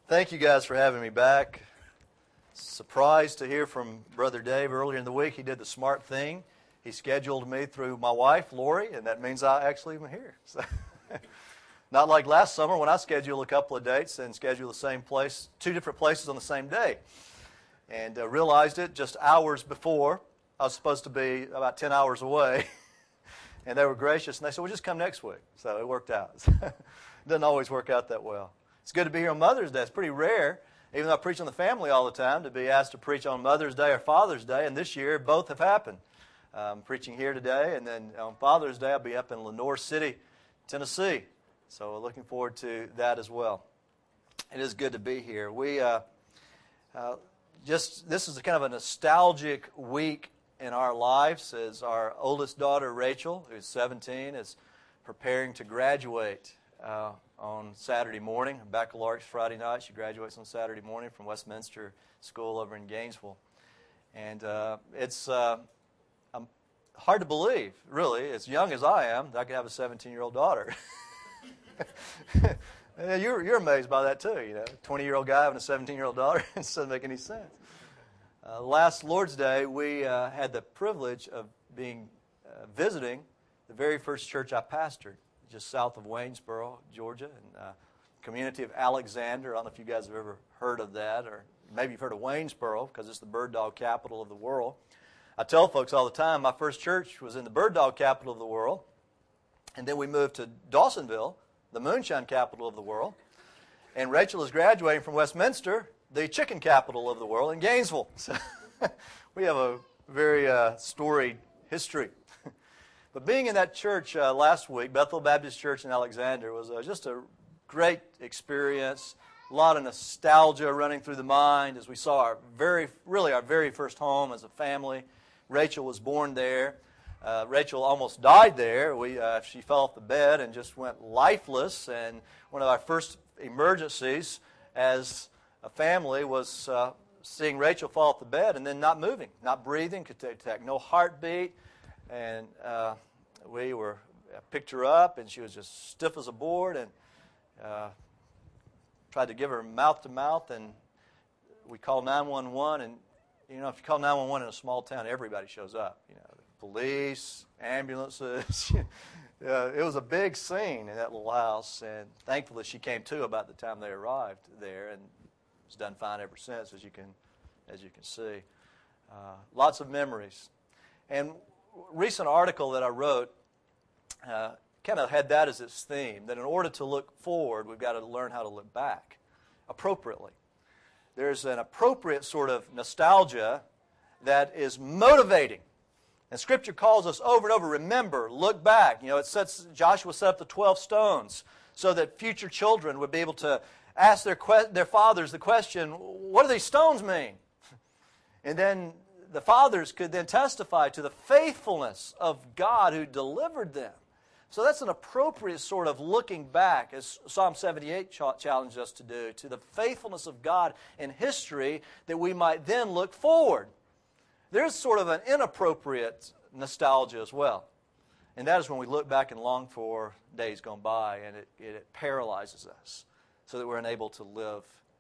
Thank you guys for having me back. Surprised to hear from Brother Dave earlier in the week. He did the smart thing. He scheduled me through my wife, Lori, and that means I actually am here. So, not like last summer when I scheduled a couple of dates and scheduled the same place, two different places on the same day. And realized it just hours before. I was supposed to be about 10 hours away. And they were gracious, and they said, well, just come next week. So it worked out. It doesn't always work out that well. It's good to be here on Mother's Day. It's pretty rare, even though I preach on the family all the time, to be asked to preach on Mother's Day or Father's Day. And this year, both have happened. I'm preaching here today, and then on Father's Day, I'll be up in Lenoir City, Tennessee. So looking forward to that as well. It is good to be here. This is kind of a nostalgic week in our lives, as our oldest daughter, Rachel, who's 17, is preparing to graduate on Saturday morning. Baccalaureate's Friday night. She graduates on Saturday morning from Westminster School over in Gainesville. And it's hard to believe, really, as young as I am, that I could have a 17-year-old daughter. You're amazed by that, too. You know, a 20-year-old guy having a 17-year-old daughter. It doesn't make any sense. Last Lord's Day, we had the privilege of visiting the very first church I pastored, just south of Waynesboro, Georgia, in the community of Alexander. I don't know if you guys have ever heard of that, or maybe you've heard of Waynesboro, because it's the bird dog capital of the world. I tell folks all the time, my first church was in the bird dog capital of the world, and then we moved to Dawsonville, the moonshine capital of the world, and Rachel is graduating from Westminster, the chicken capital of the world, in Gainesville. So we have a very storied history. But being in that church last week, Bethel Baptist Church in Alexander, was just a great experience. A lot of nostalgia running through the mind as we saw our very first home as a family. Rachel was born there. Rachel almost died there. She fell off the bed and just went lifeless. And one of our first emergencies as a family was seeing Rachel fall off the bed and then not moving, not breathing, could detect no heartbeat. And we picked her up, and she was just stiff as a board, and tried to give her mouth to mouth, and we called 911. And you know, if you call 911 in a small town, everybody shows up. You know, the police, ambulances. It was a big scene in that little house, and thankfully she came to about the time they arrived there, and has done fine ever since, as you can see. Lots of memories. And recent article that I wrote kind of had that as its theme, that in order to look forward, we've got to learn how to look back appropriately. There's an appropriate sort of nostalgia that is motivating. And Scripture calls us over and over, remember, look back. You know, Joshua set up the 12 stones so that future children would be able to ask their fathers the question, what do these stones mean? And then the fathers could then testify to the faithfulness of God who delivered them. So that's an appropriate sort of looking back, as Psalm 78 challenged us to do, to the faithfulness of God in history, that we might then look forward. There's sort of an inappropriate nostalgia as well. And that is when we look back and long for days gone by, and it paralyzes us so that we're unable to live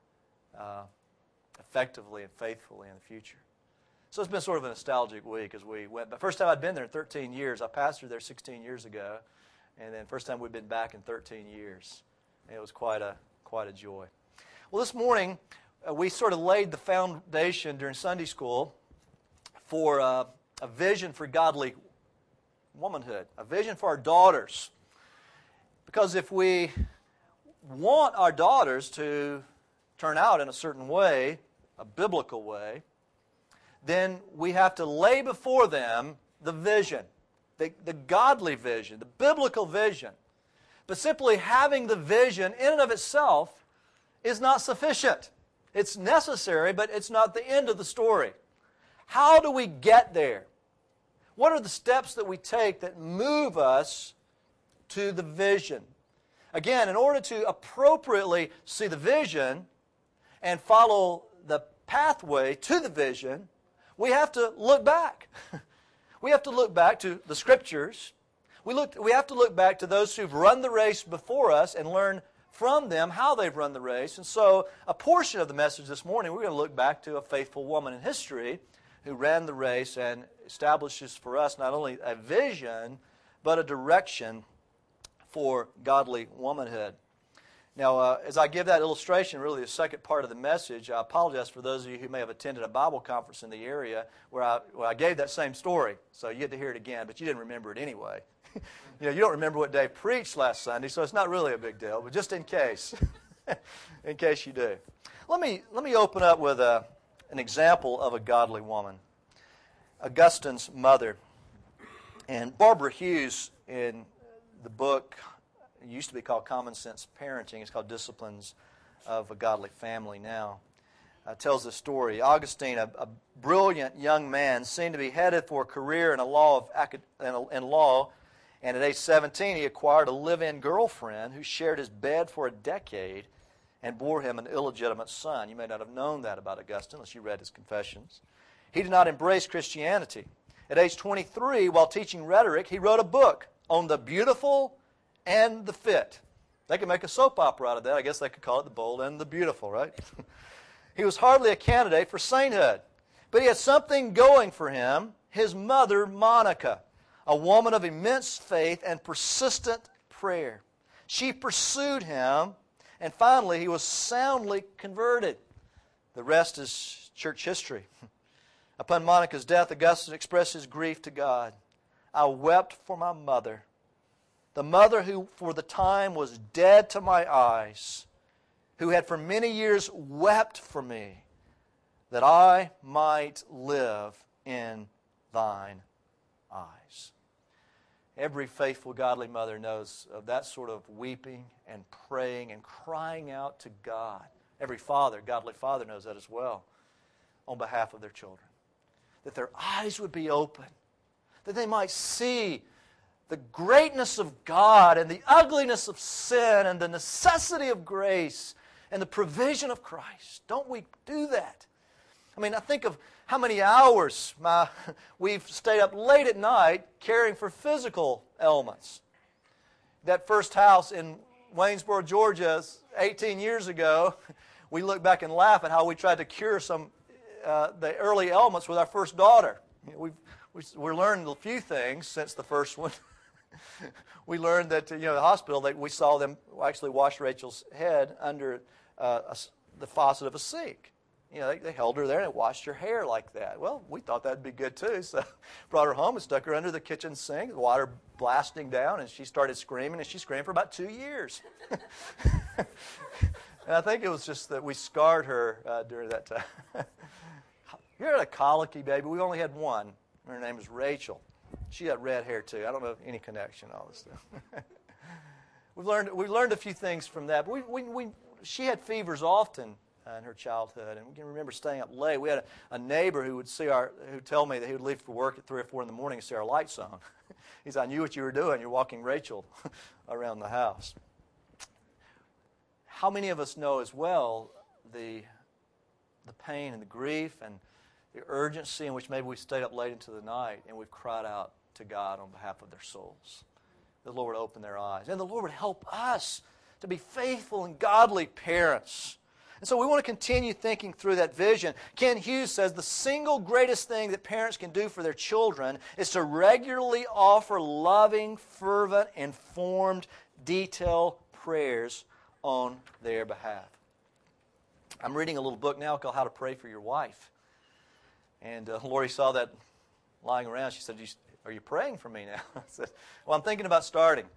effectively and faithfully in the future. So it's been sort of a nostalgic week as we went. But first time I'd been there in 13 years. I pastored there 16 years ago. And then first time we've been back in 13 years. And it was quite a joy. Well, this morning we sort of laid the foundation during Sunday school for a vision for godly womanhood, a vision for our daughters. Because if we want our daughters to turn out in a certain way, a biblical way, then we have to lay before them the vision, the godly vision, the biblical vision. But simply having the vision in and of itself is not sufficient. It's necessary, but it's not the end of the story. How do we get there? What are the steps that we take that move us to the vision? Again, in order to appropriately see the vision and follow the pathway to the vision, we have to look back. We have to look back to the Scriptures. We have to look back to those who've run the race before us and learn from them how they've run the race. And so a portion of the message this morning, we're going to look back to a faithful woman in history who ran the race and establishes for us not only a vision, but a direction for godly womanhood. Now, as I give that illustration, really the second part of the message, I apologize for those of you who may have attended a Bible conference in the area where I gave that same story. So you get to hear it again, but you didn't remember it anyway. You don't remember what Dave preached last Sunday, so it's not really a big deal, but just in case, in case you do. Let me open up with an example of a godly woman. Augustine's mother. And Barbara Hughes, in the book, it used to be called Common Sense Parenting, it's called Disciplines of a Godly Family now, tells this story. Augustine, a brilliant young man, seemed to be headed for a career in law, and at age 17 he acquired a live-in girlfriend who shared his bed for a decade and bore him an illegitimate son. You may not have known that about Augustine unless you read his Confessions. He did not embrace Christianity. At age 23, while teaching rhetoric, he wrote a book on the beautiful and the fit. They could make a soap opera out of that. I guess they could call it The Bold and the Beautiful, right? He was hardly a candidate for sainthood, but he had something going for him. His mother, Monica, a woman of immense faith and persistent prayer. She pursued him, and finally he was soundly converted. The rest is church history. Upon Monica's death, Augustine expressed his grief to God. I wept for my mother, the mother who for the time was dead to my eyes, who had for many years wept for me, that I might live in thine eyes. Every faithful, godly mother knows of that sort of weeping and praying and crying out to God. Every father, godly father, knows that as well on behalf of their children. That their eyes would be open, that they might see the greatness of God and the ugliness of sin and the necessity of grace and the provision of Christ. Don't we do that? I mean, I think of how many hours we've stayed up late at night caring for physical ailments. That first house in Waynesboro, Georgia, 18 years ago, we look back and laugh at how we tried to cure the early ailments with our first daughter. We're learning a few things since the first one. We learned that the hospital, we saw them actually wash Rachel's head under the faucet of a sink. They held her there and washed her hair like that. Well, we thought that'd be good too, so brought her home and stuck her under the kitchen sink, the water blasting down, and she started screaming, and she screamed for about 2 years. And I think it was just that we scarred her during that time. You had a colicky baby. We only had one. Her name is Rachel. She had red hair too. I don't know any connection, all this stuff. We've learned a few things from that. But she had fevers often in her childhood, and we can remember staying up late. We had a neighbor who would tell me that he would leave for work at 3 or 4 in the morning and see our lights on. He said, "I knew what you were doing. You're walking Rachel around the house." How many of us know as well the pain and the grief and the urgency in which maybe we stayed up late into the night and we've cried out to God on behalf of their souls? The Lord would open their eyes, and the Lord would help us to be faithful and godly parents. And so we want to continue thinking through that vision. Ken Hughes says the single greatest thing that parents can do for their children is to regularly offer loving, fervent, informed, detailed prayers on their behalf. I'm reading a little book now called How to Pray for Your Wife. And Lori saw that lying around. She said, "Are you praying for me now?" I said, "Well, I'm thinking about starting."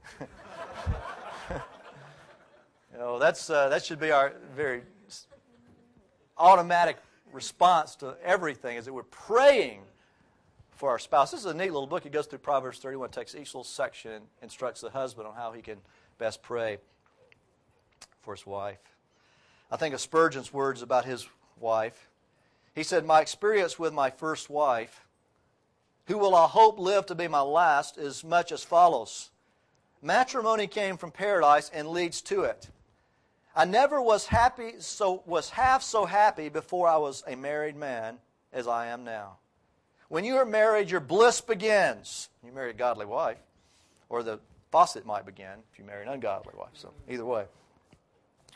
That should be our very automatic response to everything, is that we're praying for our spouse. This is a neat little book. It goes through Proverbs 31, takes each little section and instructs the husband on how he can best pray for his wife. I think of Spurgeon's words about his wife. He said, "My experience with my first wife, who will I hope live to be my last, is much as follows. Matrimony came from paradise and leads to it. I never was half so happy before I was a married man as I am now. When you are married, your bliss begins." You marry a godly wife, or the faucet might begin if you marry an ungodly wife, so either way.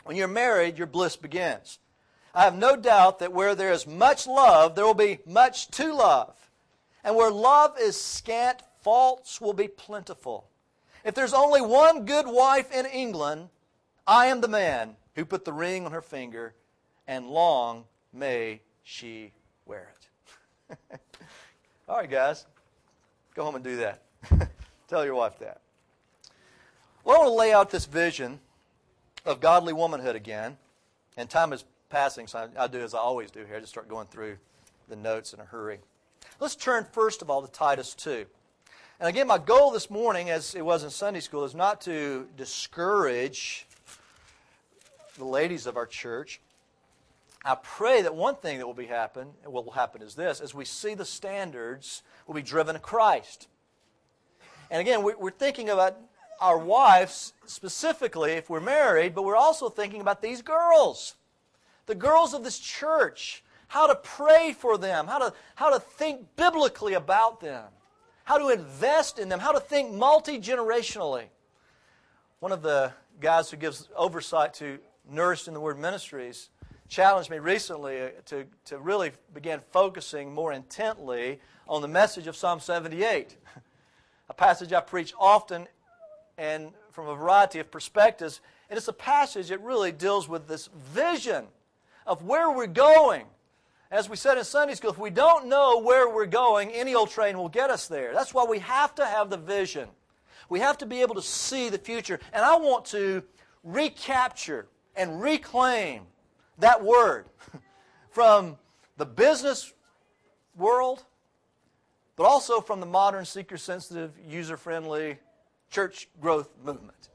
When you're married, your bliss begins. I have no doubt that where there is much love, there will be much to love. And where love is scant, faults will be plentiful. If there's only one good wife in England, I am the man who put the ring on her finger, and long may she wear it. All right, guys. Go home and do that. Tell your wife that. Well, I want to lay out this vision of godly womanhood again. And time is passing, so I do as I always do here. I just start going through the notes in a hurry. Let's turn first of all to Titus 2. And again, my goal this morning, as it was in Sunday school, is not to discourage the ladies of our church. I pray that one thing that will happen is this: as we see the standards, we'll be driven to Christ. And again, we're thinking about our wives specifically if we're married, but we're also thinking about these girls, the girls of this church, how to pray for them, how to think biblically about them, how to invest in them, how to think multi-generationally. One of the guys who gives oversight to Nourished in the Word Ministries challenged me recently to really begin focusing more intently on the message of Psalm 78, a passage I preach often and from a variety of perspectives. And it's a passage that really deals with this vision of where we're going. As we said in Sunday school, if we don't know where we're going, any old train will get us there. That's why we have to have the vision. We have to be able to see the future. And I want to recapture and reclaim that word from the business world, but also from the modern, seeker-sensitive, user-friendly church growth movement.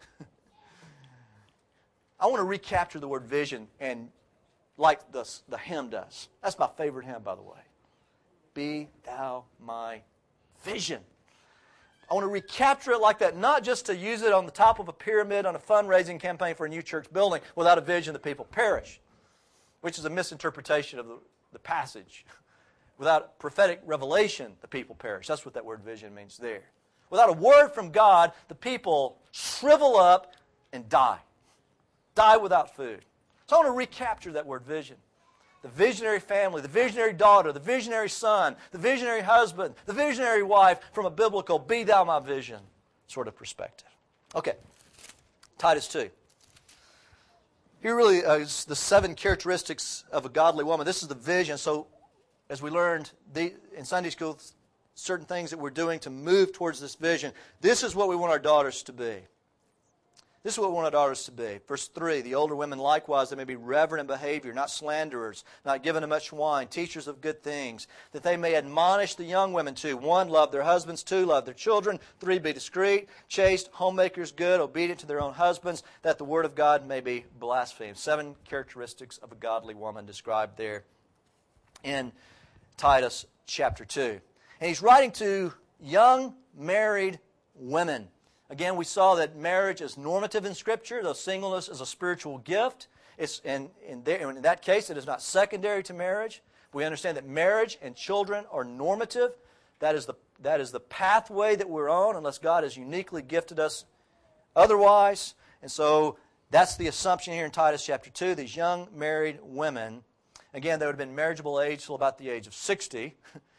I want to recapture the word vision, and like the hymn does. That's my favorite hymn, by the way. Be thou my vision. I want to recapture it like that, not just to use it on the top of a pyramid on a fundraising campaign for a new church building. Without a vision, the people perish, which is a misinterpretation of the passage. Without prophetic revelation, the people perish. That's what that word vision means there. Without a word from God, the people shrivel up and die. Die without food. So I want to recapture that word vision. The visionary family, the visionary daughter, the visionary son, the visionary husband, the visionary wife from a biblical be thou my vision sort of perspective. Okay, Titus 2. Here really is the 7 characteristics of a godly woman. This is the vision. So as we learned in Sunday school, certain things that we're doing to move towards this vision, this is what we want our daughters to be. This is what we want our daughters to be. Verse 3, the older women likewise, they may be reverent in behavior, not slanderers, not given to much wine, teachers of good things, that they may admonish the young women to, 1, love their husbands, 2, love their children, 3, be discreet, chaste, homemakers, good, obedient to their own husbands, that the word of God may be blasphemed. 7 characteristics of a godly woman described there in Titus chapter 2. And he's writing to young married women. Again, we saw that marriage is normative in Scripture, though singleness is a spiritual gift. In that case, it is not secondary to marriage. We understand that marriage and children are normative. That is the pathway that we're on, unless God has uniquely gifted us otherwise. And so that's the assumption here in Titus chapter 2. These young married women, again, they would have been marriageable age till about the age of 60.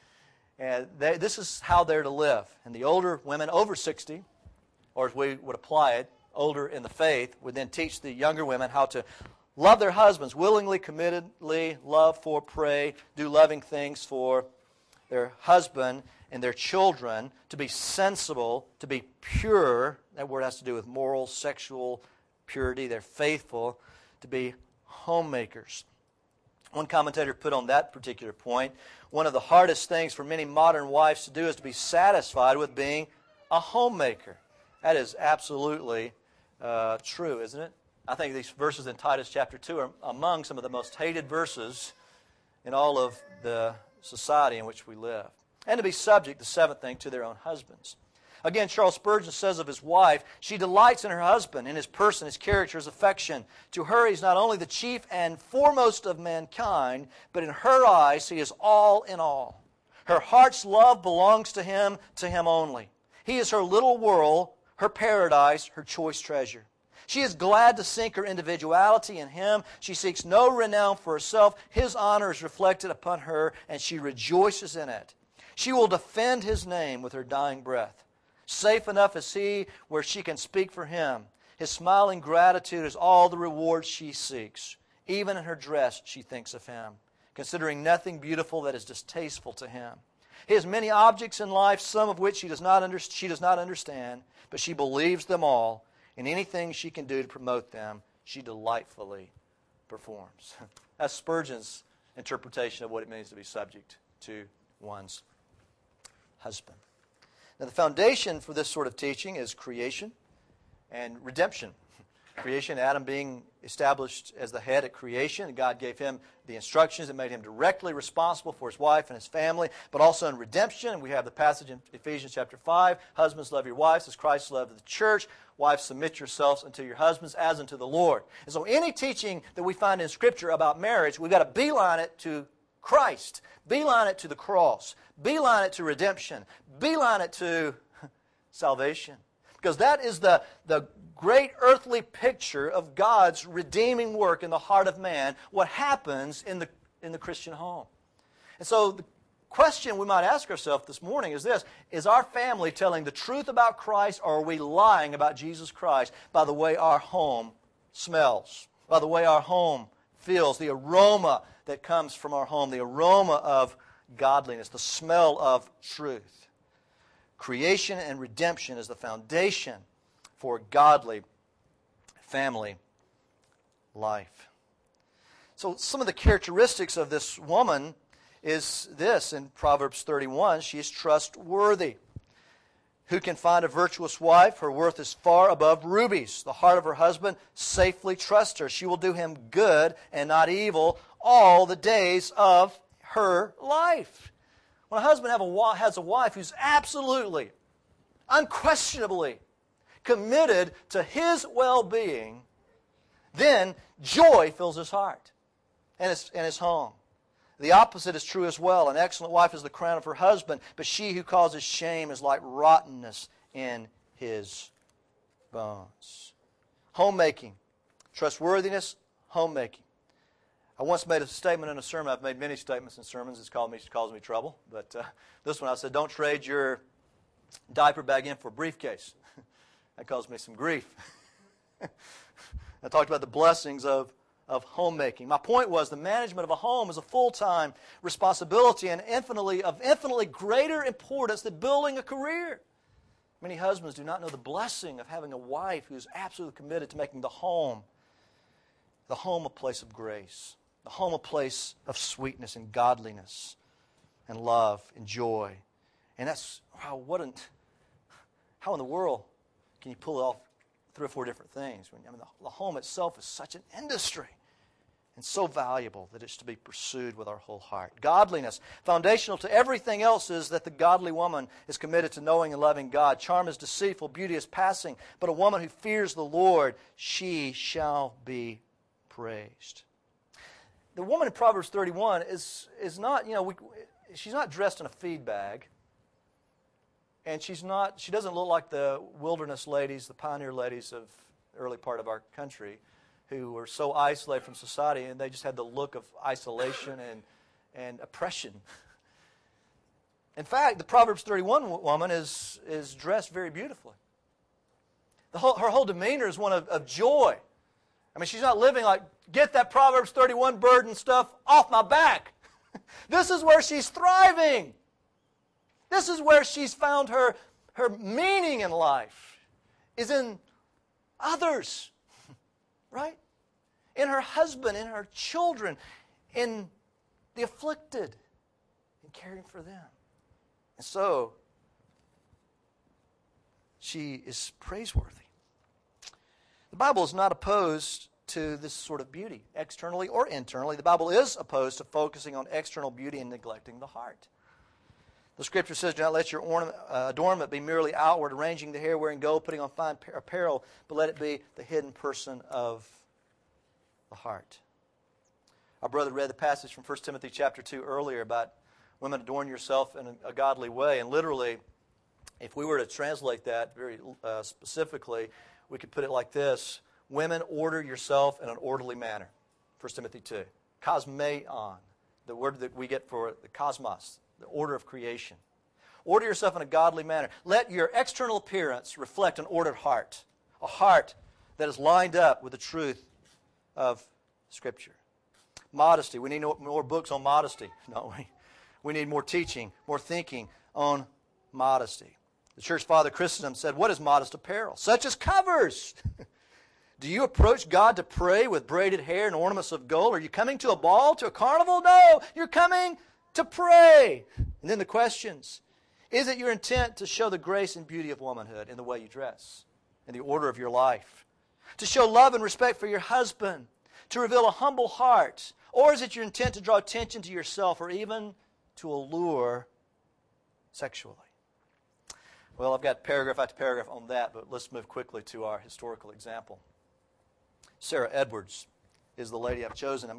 And this is how they're to live. And the older women over 60, or as we would apply it, older in the faith, would then teach the younger women how to love their husbands willingly, committedly, love for, pray, do loving things for their husband and their children, to be sensible, to be pure. That word has to do with moral, sexual purity. They're faithful, to be homemakers. One commentator put on that particular point, one of the hardest things for many modern wives to do is to be satisfied with being a homemaker. That is absolutely true, isn't it? I think these verses in Titus chapter 2 are among some of the most hated verses in all of the society in which we live. And to be subject, the 7th thing, to their own husbands. Again, Charles Spurgeon says of his wife, she delights in her husband, in his person, his character, his affection. To her he is not only the chief and foremost of mankind, but in her eyes he is all in all. Her heart's love belongs to him only. He is her little world, her paradise, her choice treasure. She is glad to sink her individuality in Him. She seeks no renown for herself. His honor is reflected upon her, and she rejoices in it. She will defend His name with her dying breath. Safe enough is He where she can speak for Him. His smiling gratitude is all the reward she seeks. Even in her dress, she thinks of Him, considering nothing beautiful that is distasteful to Him. He has many objects in life, some of which she does not understand, but she believes them all, and anything she can do to promote them, she delightfully performs. That's Spurgeon's interpretation of what it means to be subject to one's husband. Now, the foundation for this sort of teaching is creation and redemption. Creation, Adam being established as the head at creation, and God gave him the instructions that made him directly responsible for his wife and his family, but also in redemption. And we have the passage in Ephesians chapter 5, husbands, love your wives as Christ loved the church. Wives, submit yourselves unto your husbands as unto the Lord. And so any teaching that we find in Scripture about marriage, we've got to beeline it to Christ. Beeline it to the cross. Beeline it to redemption. Beeline it to salvation. Because that is the great earthly picture of God's redeeming work in the heart of man, what happens in the Christian home. And so the question we might ask ourselves this morning is this: is our family telling the truth about Christ, or are we lying about Jesus Christ by the way our home smells, by the way our home feels, the aroma that comes from our home, the aroma of godliness, the smell of truth? Creation and redemption is the foundation for godly family life. So some of the characteristics of this woman is this. In Proverbs 31, she is trustworthy. Who can find a virtuous wife? Her worth is far above rubies. The heart of her husband safely trusts her. She will do him good and not evil all the days of her life. When a husband has a wife who's absolutely, unquestionably committed to his well-being, then joy fills his heart and his home. The opposite is true as well. An excellent wife is the crown of her husband, but she who causes shame is like rottenness in his bones. Homemaking, trustworthiness, homemaking. I once made a statement in a sermon. I've made many statements in sermons. It caused me trouble. But this one I said, don't trade your diaper bag in for a briefcase. That caused me some grief. I talked about the blessings of homemaking. My point was the management of a home is a full-time responsibility and of infinitely greater importance than building a career. Many husbands do not know the blessing of having a wife who is absolutely committed to making the home a place of grace, the home a place of sweetness and godliness and love and joy. And that's, wow, how in the world can you pull off 3 or 4 different things? The home itself is such an industry and so valuable that it's to be pursued with our whole heart. Godliness. Foundational to everything else is that the godly woman is committed to knowing and loving God. Charm is deceitful, beauty is passing, but a woman who fears the Lord, she shall be praised. The woman in Proverbs 31 is not, she's not dressed in a feed bag. And she doesn't look like the wilderness ladies, the pioneer ladies of the early part of our country who were so isolated from society, and they just had the look of isolation and oppression. In fact, the Proverbs 31 woman is dressed very beautifully. Her whole demeanor is one of joy. I mean, she's not living like, get that Proverbs 31 burden stuff off my back. This is where she's thriving. This is where she's found her meaning in life, is in others, right? In her husband, in her children, in the afflicted, in caring for them. And so, she is praiseworthy. The Bible is not opposed to this sort of beauty, externally or internally. The Bible is opposed to focusing on external beauty and neglecting the heart. The Scripture says, do not let your adornment be merely outward, arranging the hair, wearing gold, putting on fine apparel, but let it be the hidden person of the heart. Our brother read the passage from 1 Timothy chapter 2 earlier about women adorn yourself in a godly way. And literally, if we were to translate that very specifically, we could put it like this: Women, order yourself in an orderly manner. 1 Timothy 2. Cosmeon, the word that we get for the cosmos, the order of creation. Order yourself in a godly manner. Let your external appearance reflect an ordered heart, a heart that is lined up with the truth of Scripture. Modesty. We need more books on modesty, don't we? We need more teaching, more thinking on modesty. The church father Chrysostom said, "What is modest apparel? Such as covers." Do you approach God to pray with braided hair and ornaments of gold? Are you coming to a ball, to a carnival? No, you're coming to pray. And then the questions. Is it your intent to show the grace and beauty of womanhood in the way you dress, in the order of your life? To show love and respect for your husband, to reveal a humble heart? Or is it your intent to draw attention to yourself or even to allure sexually? Well, I've got paragraph after paragraph on that, but let's move quickly to our historical example. Sarah Edwards is the lady I've chosen.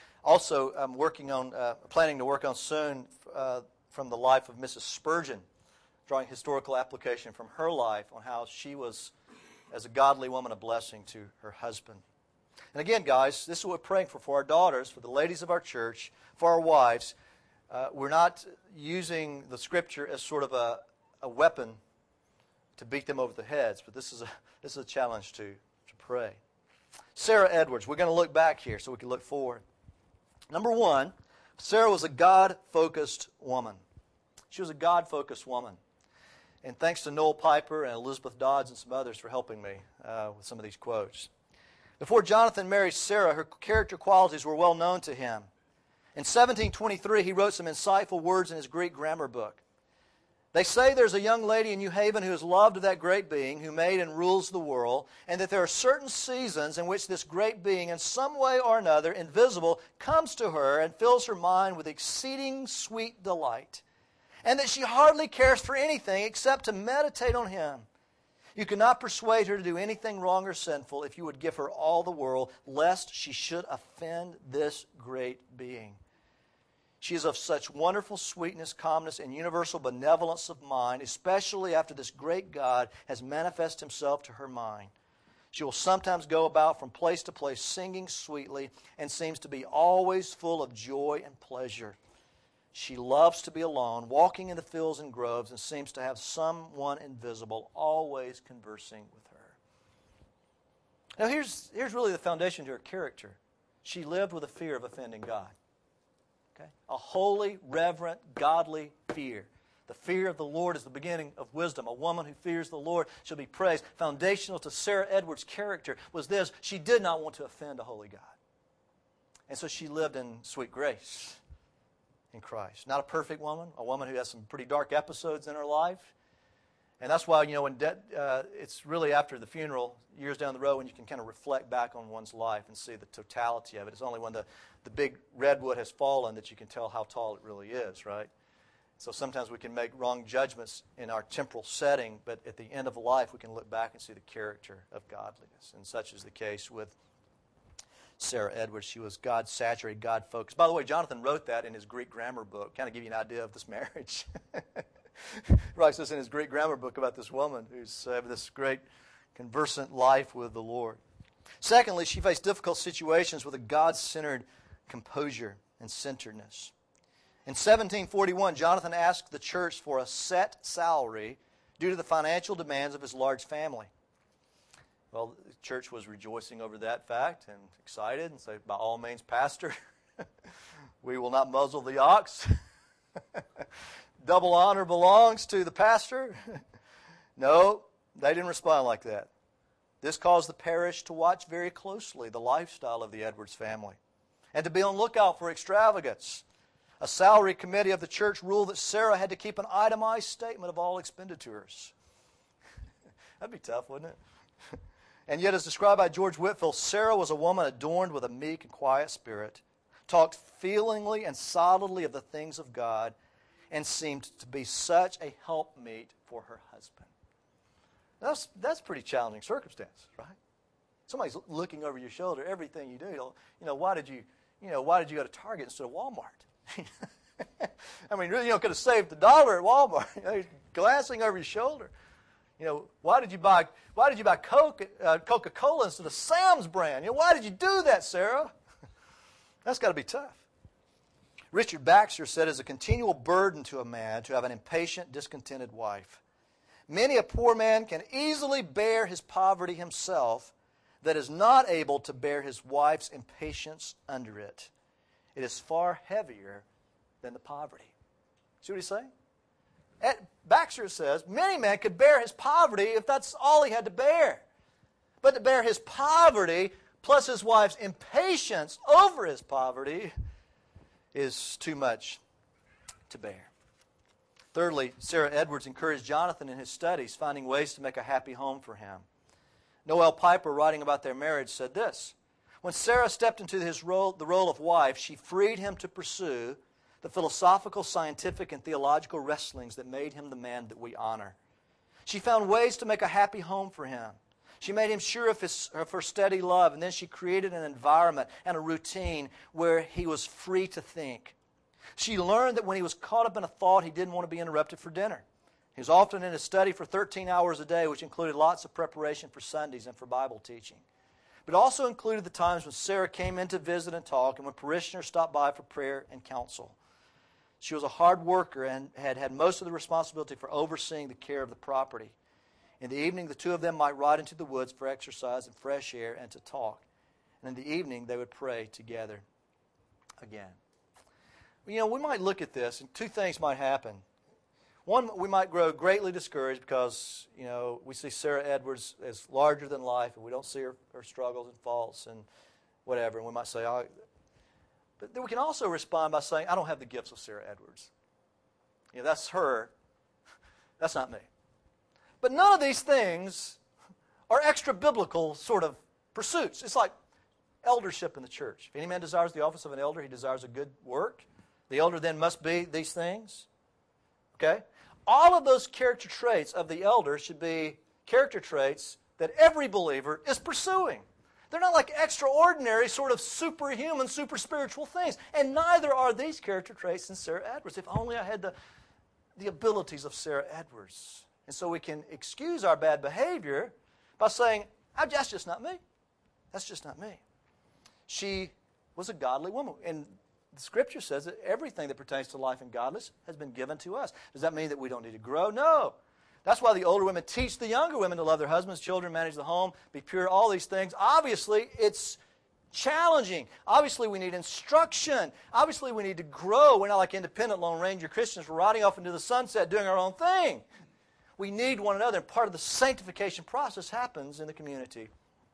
I'm working on, planning to work on soon from the life of Mrs. Spurgeon, drawing historical application from her life on how she was, as a godly woman, a blessing to her husband. And again, guys, this is what we're praying for our daughters, for the ladies of our church, for our wives. We're not using the Scripture as sort of a weapon to beat them over the heads, but this is a challenge to pray. Sarah Edwards, we're going to look back here so we can look forward. Number one, Sarah was a God-focused woman. She was a God-focused woman. And thanks to Noel Piper and Elizabeth Dodds and some others for helping me with some of these quotes. Before Jonathan married Sarah, her character qualities were well known to him. In 1723, he wrote some insightful words in his Greek grammar book. They say there's a young lady in New Haven who is loved of that great being who made and rules the world, and that there are certain seasons in which this great being, in some way or another, invisible, comes to her and fills her mind with exceeding sweet delight, and that she hardly cares for anything except to meditate on him. You cannot persuade her to do anything wrong or sinful if you would give her all the world, lest she should offend this great being. She is of such wonderful sweetness, calmness, and universal benevolence of mind, especially after this great God has manifested himself to her mind. She will sometimes go about from place to place singing sweetly and seems to be always full of joy and pleasure. She loves to be alone, walking in the fields and groves, and seems to have someone invisible always conversing with her. Now here's really the foundation to her character. She lived with a fear of offending God. Okay? A holy, reverent, godly fear. The fear of the Lord is the beginning of wisdom. A woman who fears the Lord shall be praised. Foundational to Sarah Edwards' character was this: she did not want to offend a holy God. And so she lived in sweet grace in Christ. Not a perfect woman, a woman who has some pretty dark episodes in her life. And that's why, when it's really after the funeral, years down the road, when you can kind of reflect back on one's life and see the totality of it. It's only when the big redwood has fallen that you can tell how tall it really is, right? So sometimes we can make wrong judgments in our temporal setting, but at the end of life we can look back and see the character of godliness. And such is the case with Sarah Edwards. She was God-saturated, God-focused. By the way, Jonathan wrote that in his Greek grammar book, kind of give you an idea of this marriage. Writes this in his Greek grammar book about this woman who's having this great conversant life with the Lord. Secondly, she faced difficult situations with a God-centered composure and centeredness. In 1741, Jonathan asked the church for a set salary due to the financial demands of his large family. Well, the church was rejoicing over that fact and excited and said, by all means, Pastor, we will not muzzle the ox. Double honor belongs to the pastor. No, they didn't respond like that. This caused the parish to watch very closely the lifestyle of the Edwards family and to be on lookout for extravagance. A salary committee of the church ruled that Sarah had to keep an itemized statement of all expenditures. That'd be tough, wouldn't it? And yet, as described by George Whitefield, Sarah was a woman adorned with a meek and quiet spirit, talked feelingly and solidly of the things of God, and seemed to be such a helpmeet for her husband. That's pretty challenging circumstance, right? Somebody's looking over your shoulder, everything you do. Why did you go to Target instead of Walmart? I mean, really, could have saved the dollar at Walmart. He's glancing over your shoulder. Why did you buy Coca-Cola instead of Sam's brand? Why did you do that, Sarah? That's got to be tough. Richard Baxter said, "It's a continual burden to a man to have an impatient, discontented wife. Many a poor man can easily bear his poverty himself that is not able to bear his wife's impatience under it. It is far heavier than the poverty." See what he's saying? Baxter says, many men could bear his poverty if that's all he had to bear. But to bear his poverty plus his wife's impatience over his poverty is too much to bear. Thirdly, Sarah Edwards encouraged Jonathan in his studies, finding ways to make a happy home for him. Noel Piper, writing about their marriage, said this: "When Sarah stepped into the role of wife, she freed him to pursue the philosophical, scientific, and theological wrestlings that made him the man that we honor. She found ways to make a happy home for him. She made him sure of her steady love, and then she created an environment and a routine where he was free to think. She learned that when he was caught up in a thought, he didn't want to be interrupted for dinner. He was often in his study for 13 hours a day, which included lots of preparation for Sundays and for Bible teaching. But it also included the times when Sarah came in to visit and talk, and when parishioners stopped by for prayer and counsel. She was a hard worker and had most of the responsibility for overseeing the care of the property. In the evening, the two of them might ride into the woods for exercise and fresh air and to talk. And in the evening, they would pray together again." We might look at this, and two things might happen. One, we might grow greatly discouraged because, we see Sarah Edwards as larger than life, and we don't see her struggles and faults and whatever. And we might say, but then we can also respond by saying, I don't have the gifts of Sarah Edwards. That's her. That's not me. But none of these things are extra-biblical sort of pursuits. It's like eldership in the church. If any man desires the office of an elder, he desires a good work. The elder then must be these things. Okay? All of those character traits of the elder should be character traits that every believer is pursuing. They're not like extraordinary, sort of superhuman, super spiritual things. And neither are these character traits in Sarah Edwards. If only I had the abilities of Sarah Edwards. And so we can excuse our bad behavior by saying, that's just not me. That's just not me. She was a godly woman. And the Scripture says that everything that pertains to life and godliness has been given to us. Does that mean that we don't need to grow? No. That's why the older women teach the younger women to love their husbands, children, manage the home, be pure, all these things. Obviously, it's challenging. Obviously, we need instruction. Obviously, we need to grow. We're not like independent Lone Ranger Christians. We're riding off into the sunset doing our own thing. We need one another, and part of the sanctification process happens in the community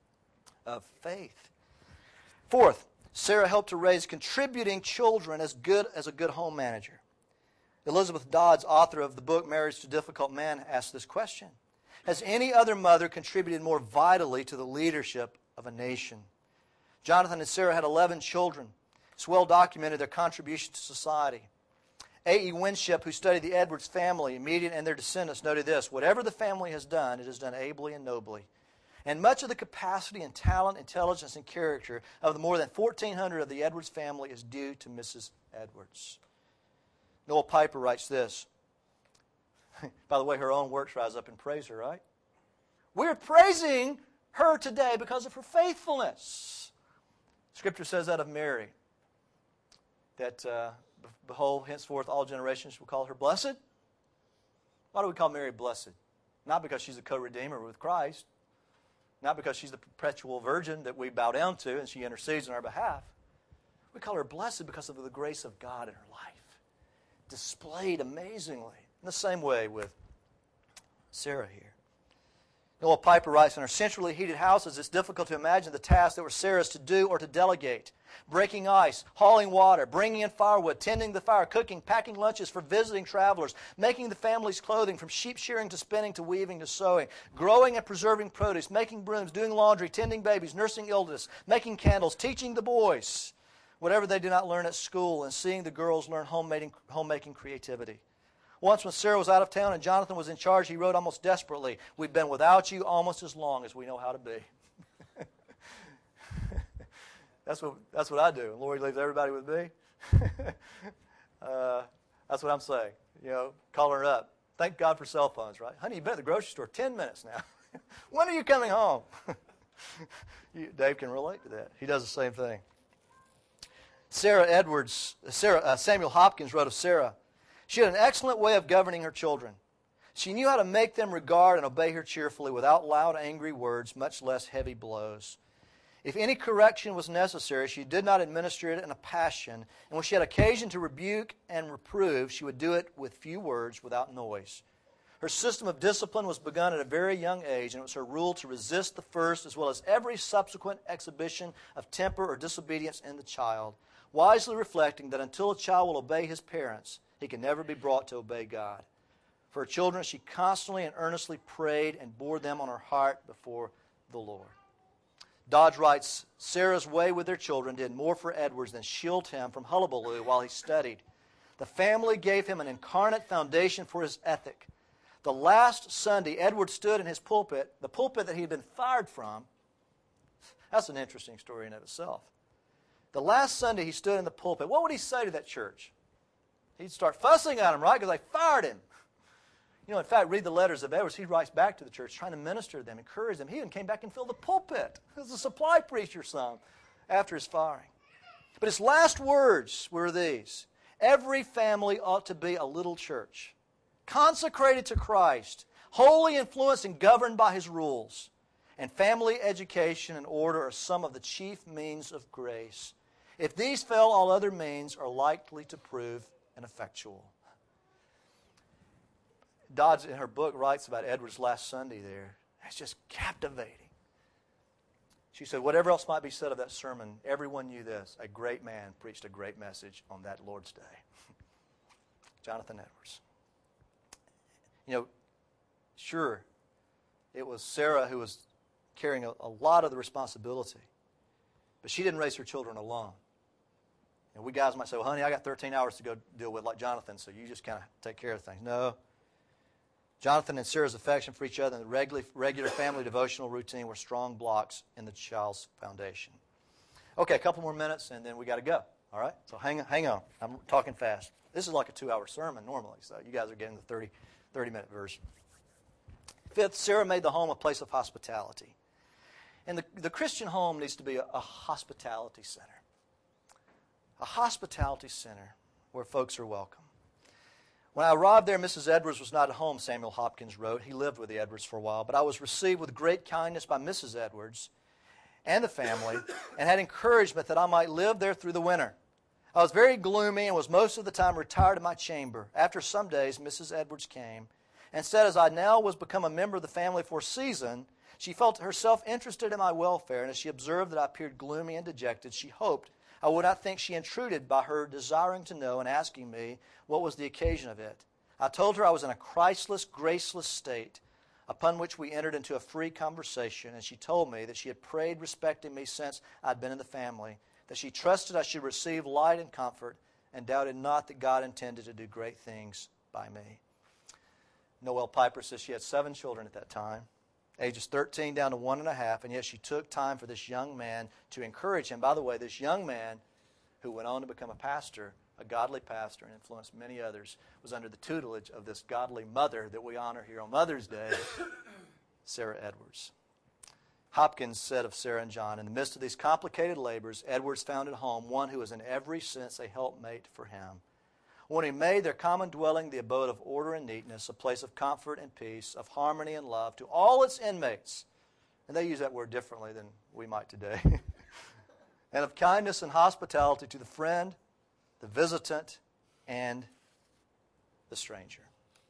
of faith. Fourth, Sarah helped to raise contributing children as good as a good home manager. Elizabeth Dodds, author of the book Marriage to Difficult Men, asked this question: has any other mother contributed more vitally to the leadership of a nation? Jonathan and Sarah had 11 children. It's well documented their contribution to society. A.E. Winship, who studied the Edwards family, immediate and their descendants, noted this: whatever the family has done, it has done ably and nobly. And much of the capacity and talent, intelligence, and character of the more than 1,400 of the Edwards family is due to Mrs. Edwards. Noel Piper writes this. By the way, her own works rise up and praise her, right? We're praising her today because of her faithfulness. Scripture says that of Mary, that, behold, henceforth all generations will call her blessed. Why do we call Mary blessed? Not because she's a co-redeemer with Christ, not because she's the perpetual virgin that we bow down to and she intercedes on our behalf. We call her blessed because of the grace of God in her life, displayed amazingly. In the same way with Sarah here. Noel Piper writes, in our centrally heated houses, it's difficult to imagine the tasks that were Sarah's to do or to delegate. Breaking ice, hauling water, bringing in firewood, tending the fire, cooking, packing lunches for visiting travelers, making the family's clothing, from sheep shearing to spinning to weaving to sewing, growing and preserving produce, making brooms, doing laundry, tending babies, nursing illness, making candles, teaching the boys whatever they did not learn at school, and seeing the girls learn homemaking creativity. Once when Sarah was out of town and Jonathan was in charge, he wrote almost desperately, we've been without you almost as long as we know how to be. That's what I do. Lord leaves everybody with me. That's what I'm saying. Call her up. Thank God for cell phones, right? Honey, you've been at the grocery store 10 minutes now. When are you coming home? Dave can relate to that. He does the same thing. Samuel Hopkins wrote of Sarah, she had an excellent way of governing her children. She knew how to make them regard and obey her cheerfully without loud, angry words, much less heavy blows. If any correction was necessary, she did not administer it in a passion, and when she had occasion to rebuke and reprove, she would do it with few words, without noise. Her system of discipline was begun at a very young age, and it was her rule to resist the first as well as every subsequent exhibition of temper or disobedience in the child, wisely reflecting that until a child will obey his parents, he can never be brought to obey God. For her children, she constantly and earnestly prayed and bore them on her heart before the Lord. Dodge writes, Sarah's way with their children did more for Edwards than shield him from hullabaloo while he studied. The family gave him an incarnate foundation for his ethic. The last Sunday, Edwards stood in his pulpit, the pulpit that he had been fired from. That's an interesting story in and of itself. The last Sunday he stood in the pulpit, what would he say to that church? He'd start fussing at them, right? Because they fired him. You know, in fact, read the letters of Edwards. He writes back to the church, trying to minister to them, encourage them. He even came back and filled the pulpit as a supply preacher some after his firing. But his last words were these: every family ought to be a little church, consecrated to Christ, wholly influenced and governed by His rules. And family education and order are some of the chief means of grace. If these fail, all other means are likely to prove ineffectual. Dodds, in her book, writes about Edward's last Sunday there. It's just captivating. She said, whatever else might be said of that sermon, everyone knew this: a great man preached a great message on that Lord's Day. Jonathan Edwards. You know, sure, it was Sarah who was carrying a lot of the responsibility, but she didn't raise her children alone. And we guys might say, well, honey, I got 13 hours to go deal with like Jonathan, so you just kind of take care of things. No. Jonathan and Sarah's affection for each other and the regular family devotional routine were strong blocks in the child's foundation. Okay, a couple more minutes, and then we got to go. All right? So hang on. I'm talking fast. This is like a 2-hour sermon normally, so you guys are getting the 30-minute version. Fifth, Sarah made the home a place of hospitality. And the Christian home needs to be a hospitality center. A hospitality center where folks are welcome. When I arrived there, Mrs. Edwards was not at home, Samuel Hopkins wrote. He lived with the Edwards for a while. But I was received with great kindness by Mrs. Edwards and the family, and had encouragement that I might live there through the winter. I was very gloomy and was most of the time retired in my chamber. After some days, Mrs. Edwards came and said, as I now was become a member of the family for a season, she felt herself interested in my welfare, and as she observed that I appeared gloomy and dejected, she hoped I would not think she intruded by her desiring to know and asking me what was the occasion of it. I told her I was in a Christless, graceless state, upon which we entered into a free conversation, and she told me that she had prayed respecting me since I had been in the family, that she trusted I should receive light and comfort, and doubted not that God intended to do great things by me. Noelle Piper says she had 7 children at that time, ages 13 down to 1.5, and yet she took time for this young man to encourage him. By the way, this young man who went on to become a pastor, a godly pastor, and influenced many others, was under the tutelage of this godly mother that we honor here on Mother's Day, Sarah Edwards. Hopkins said of Sarah and John, in the midst of these complicated labors, Edwards found at home one who was in every sense a helpmate for him. When he made their common dwelling the abode of order and neatness, a place of comfort and peace, of harmony and love to all its inmates, and they use that word differently than we might today, and of kindness and hospitality to the friend, the visitant, and the stranger.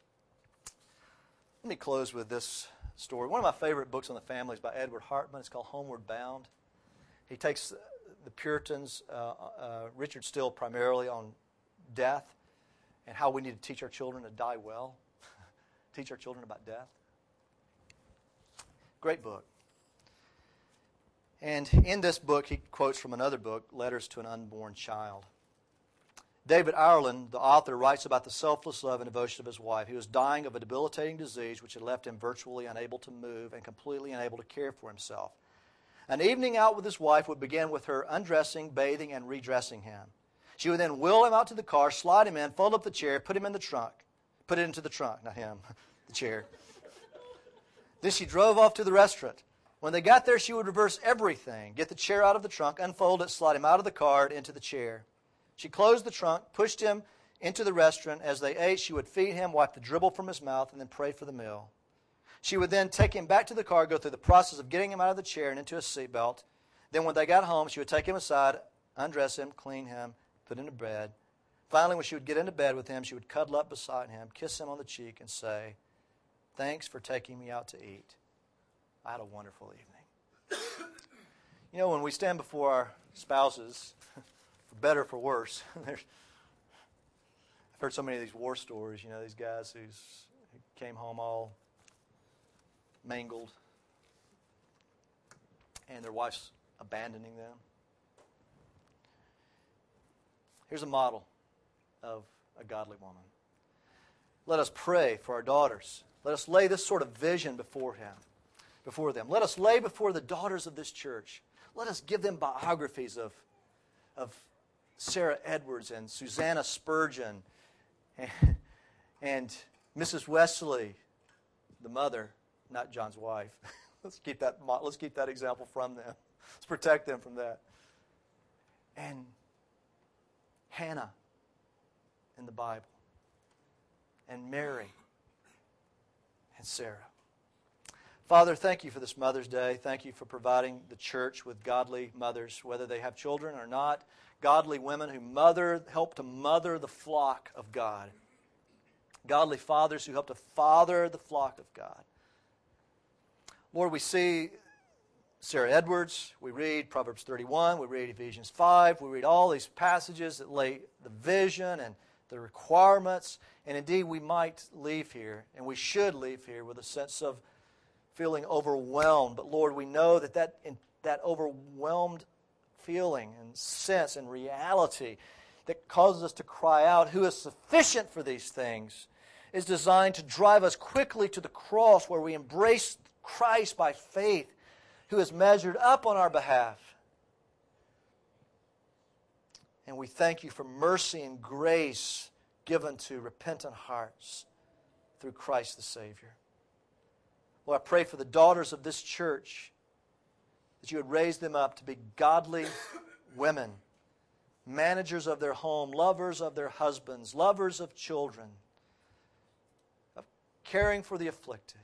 Let me close with this story. One of my favorite books on the family is by Edward Hartman. It's called Homeward Bound. He takes the Puritans, Richard Steele primarily, on death and how we need to teach our children to die well, teach our children about death. Great book. And in this book, he quotes from another book, Letters to an Unborn Child. David Ireland, the author, writes about the selfless love and devotion of his wife. He was dying of a debilitating disease which had left him virtually unable to move and completely unable to care for himself. An evening out with his wife would begin with her undressing, bathing, and redressing him. She would then wheel him out to the car, slide him in, fold up the chair, put him in the trunk. Put it into the trunk, not him, the chair. Then she drove off to the restaurant. When they got there, she would reverse everything, get the chair out of the trunk, unfold it, slide him out of the car and into the chair. She closed the trunk, pushed him into the restaurant. As they ate, she would feed him, wipe the dribble from his mouth, and then pray for the meal. She would then take him back to the car, go through the process of getting him out of the chair and into a seatbelt. Then when they got home, she would take him aside, undress him, clean him, put him to bed. Finally, when she would get into bed with him, she would cuddle up beside him, kiss him on the cheek, and say, "Thanks for taking me out to eat. I had a wonderful evening." You know, when we stand before our spouses, for better or for worse, I've heard so many of these war stories, you know, these guys who came home all mangled and their wives abandoning them. Here's a model of a godly woman. Let us pray for our daughters. Let us lay this sort of vision before them. Let us lay before the daughters of this church. Let us give them biographies of Sarah Edwards and Susanna Spurgeon and Mrs. Wesley, the mother, not John's wife. Let's keep that example from them. Let's protect them from that. And Hannah in the Bible, and Mary, and Sarah. Father, thank you for this Mother's Day. Thank you for providing the church with godly mothers, whether they have children or not. Godly women who help to mother the flock of God. Godly fathers who help to father the flock of God. Lord, we see Sarah Edwards, we read Proverbs 31, we read Ephesians 5, we read all these passages that lay the vision and the requirements, and indeed we might leave here, and we should leave here with a sense of feeling overwhelmed. But Lord, we know that overwhelmed feeling and sense and reality that causes us to cry out, "Who is sufficient for these things?" is designed to drive us quickly to the cross where we embrace Christ by faith, who has measured up on our behalf. And we thank you for mercy and grace given to repentant hearts through Christ the Savior. Lord, I pray for the daughters of this church that you would raise them up to be godly women, managers of their home, lovers of their husbands, lovers of children, of caring for the afflicted.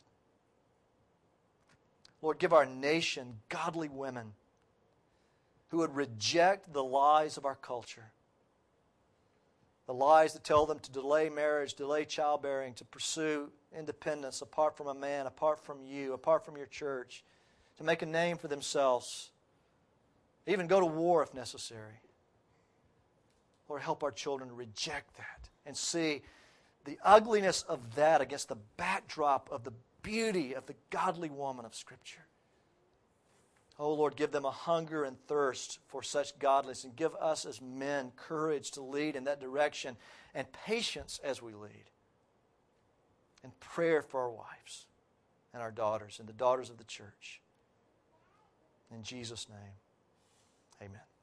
Lord, give our nation godly women who would reject the lies of our culture, the lies that tell them to delay marriage, delay childbearing, to pursue independence apart from a man, apart from you, apart from your church, to make a name for themselves, even go to war if necessary. Lord, help our children reject that and see the ugliness of that against the backdrop of the beauty of the godly woman of Scripture. Oh, Lord, give them a hunger and thirst for such godliness, and give us as men courage to lead in that direction and patience as we lead. And prayer for our wives and our daughters and the daughters of the church. In Jesus' name, amen.